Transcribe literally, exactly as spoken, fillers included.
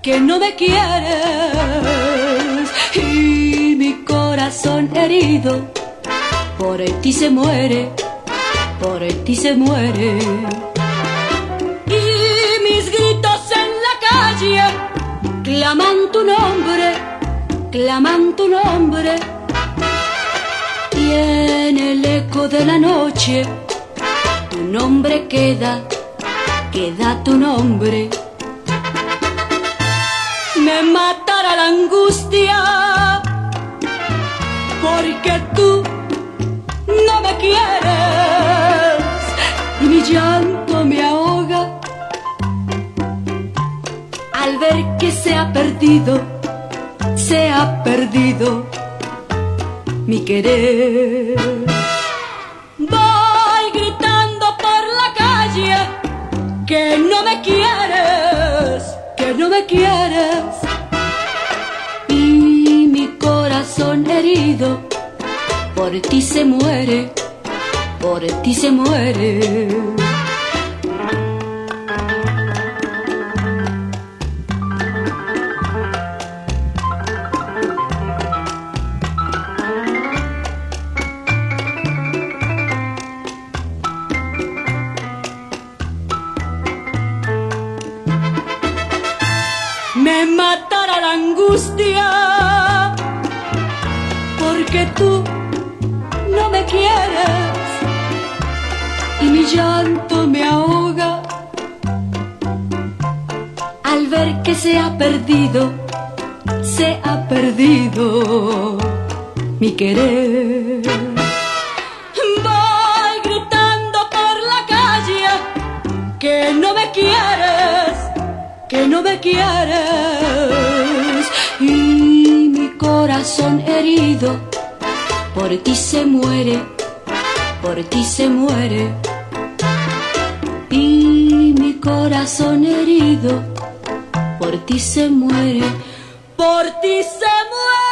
que no me quieres, y mi corazón herido por ti se muere, por ti se muere. Y mis gritos en la calle claman tu nombre, claman tu nombre, y en el eco de la noche tu nombre queda, queda tu nombre. Me matará la angustia porque tú no me quieres, y mi llanto me ahoga al ver que se ha perdido, se ha perdido mi querer. Voy gritando por la calle que no me quieres, que no me quieres, y mi corazón herido por ti se muere, por ti se muere. Me matará la angustia porque tú no me quieres, y mi llanto me ahoga al ver que se ha perdido, se ha perdido mi querer. Voy gritando por la calle que no me quieres, que no me quieres, y mi corazón herido por ti se muere, por ti se muere, y mi corazón herido por ti se muere, por ti se muere.